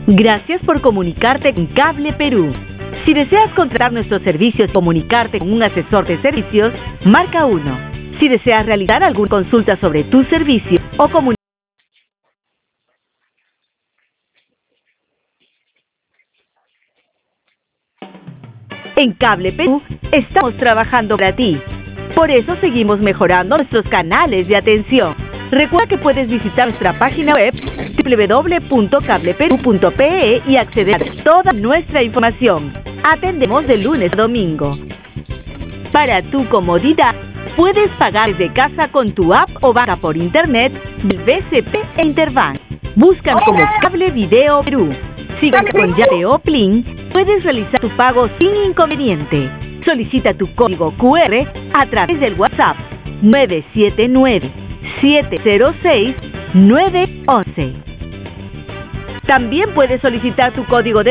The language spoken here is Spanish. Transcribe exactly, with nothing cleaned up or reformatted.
Gracias por comunicarte con Cable Perú. Si deseas contratar nuestros servicios y comunicarte con un asesor de servicios, marca uno. Si deseas realizar alguna consulta sobre tu servicio o comunicar en Cable Perú, estamos trabajando para ti. Por eso seguimos mejorando nuestros canales de atención. Recuerda que puedes visitar nuestra página web doble u doble u doble u punto cable perú punto pe e y acceder a toda nuestra información. Atendemos de lunes a domingo. Para tu comodidad, puedes pagar desde casa con tu app o banca por internet del B C P e Interbank. Búscanos como Cable Video Perú. Si cuentas con llave o PLIN, puedes realizar tu pago sin inconveniente. Solicita tu código cu erre a través del WhatsApp nueve siete nueve, siete cero seis, nueve uno uno. También puedes solicitar tu código de